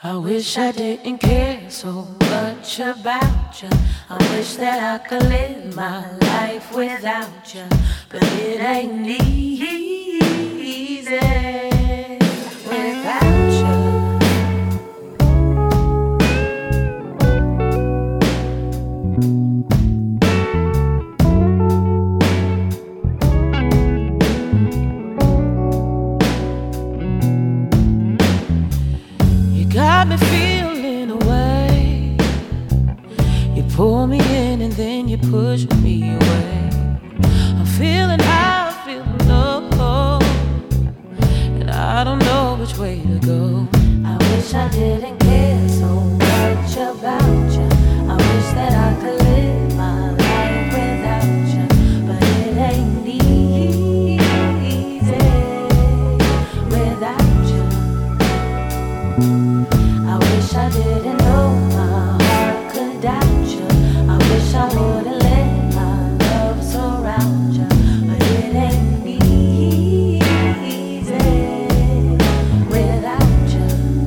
I wish I didn't care so much about you. I wish that I could live my life without you, but it ain't easy without you. Got me feeling away. You pull me in and then you push me away. I'm feeling high, I'm feeling low, and I don't know which way to go. I wish I didn't care so much about you. I wish that I could live my life without you, but it ain't easy without you. I wish I didn't know my heart could doubt you. I wish I would've let my love surround you, but it ain't easy without you.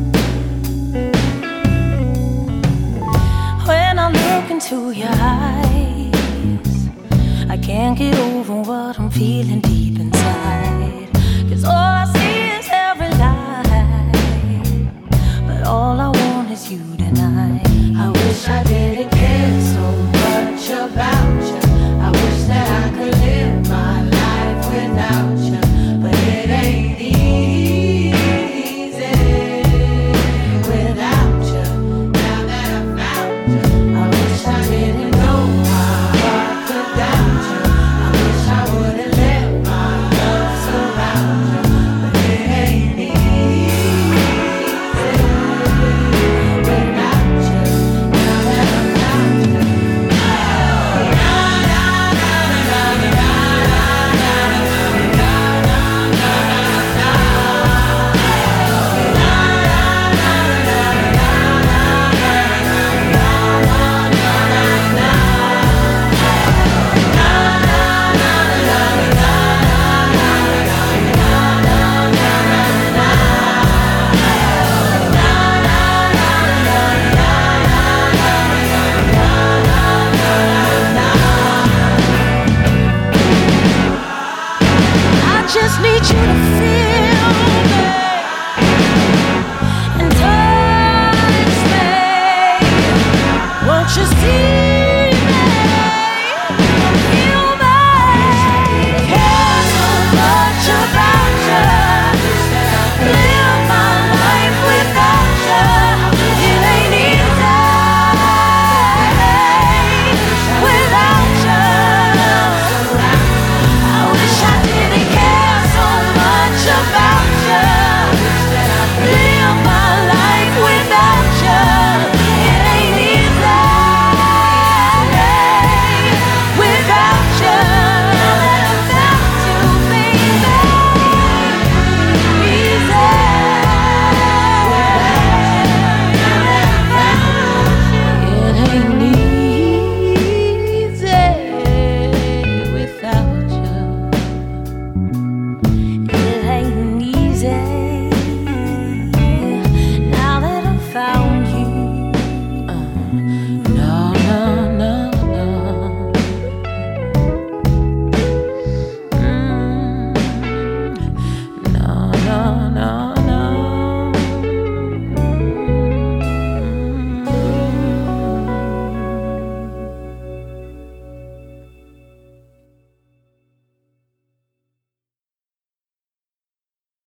When I look into your eyes, I can't get over what I'm feeling deep